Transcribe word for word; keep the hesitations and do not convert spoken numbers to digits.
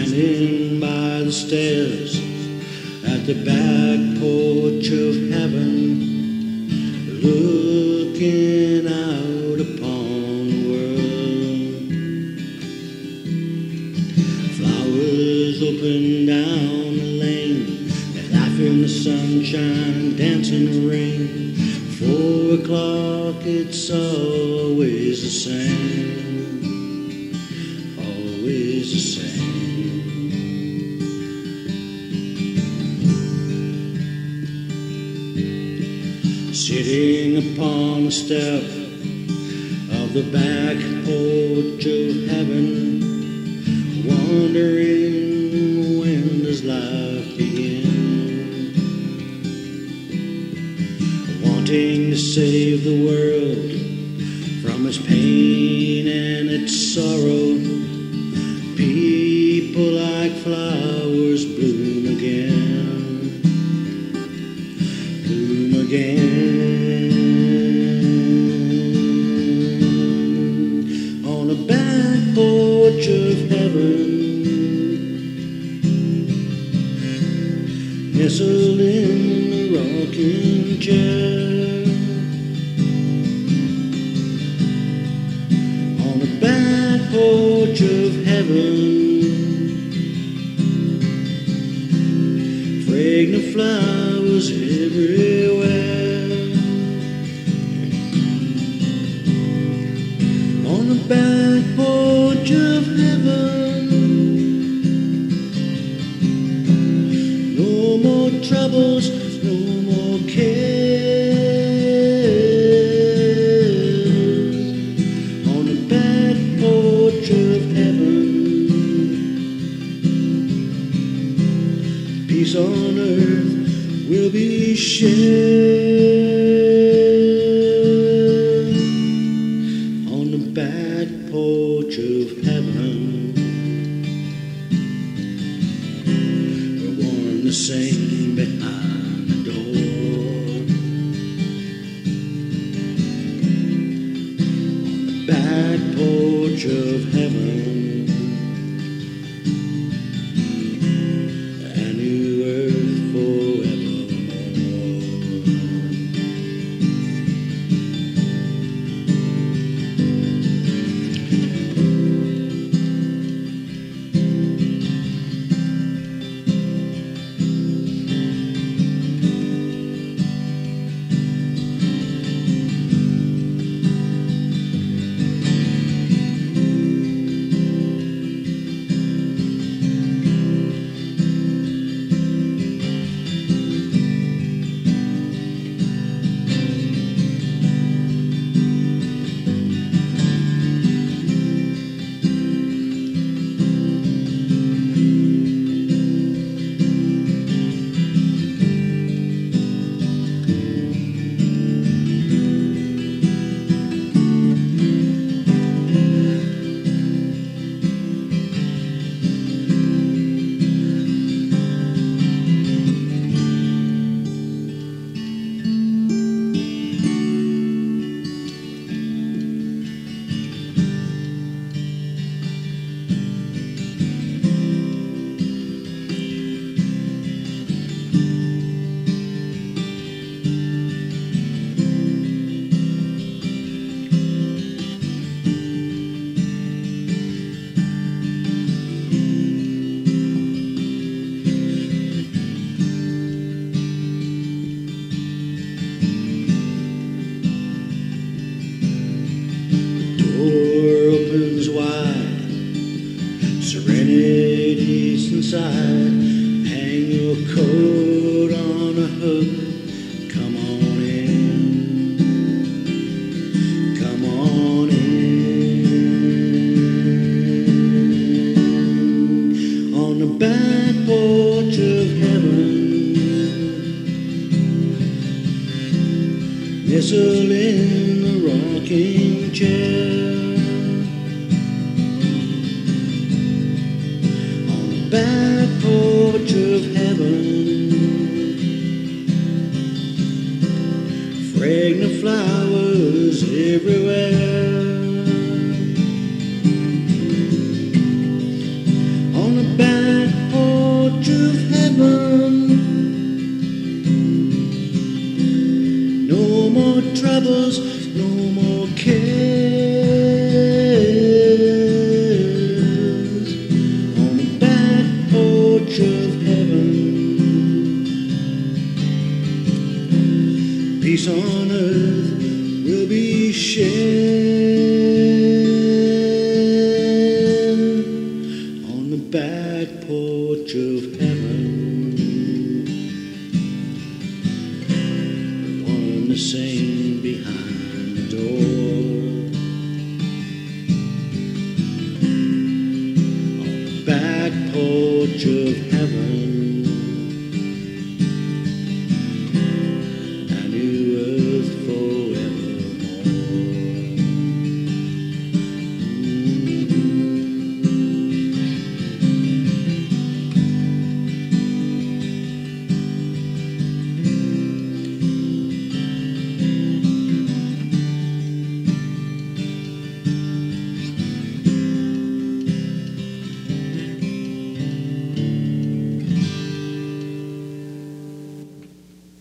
standing by the stairs at the back porch of heaven, looking out upon the world. Flowers open down the lane, they laugh in the sunshine, dance in the rain. Four o'clock, it's always the same, always the same. Sitting upon the step of the back porch of heaven, wondering when does life begin. Wanting to save the world from its pain and its sorrow, people like flowers bloom again, bloom again. On the back porch of heaven, nestled in the rocking chair. On the back porch of heaven, fragrant flowers everywhere. On the back porch of heaven, no more troubles, no more cares. On the back porch of heaven, peace on earth will be shared. On the back porch of heaven, we're worn the same behind the door. On the back porch of heaven, a new earth forevermore. Door opens wide, serenity's inside. Hang your coat on a hook, come on in, come on in. On the back porch of heaven, nestled in the rocking chair. Back porch of heaven, fragrant flowers everywhere. On the back more troubles, no more cares. On the back porch of heaven, peace on earth will be shared. On the back porch of heaven, one the same behind.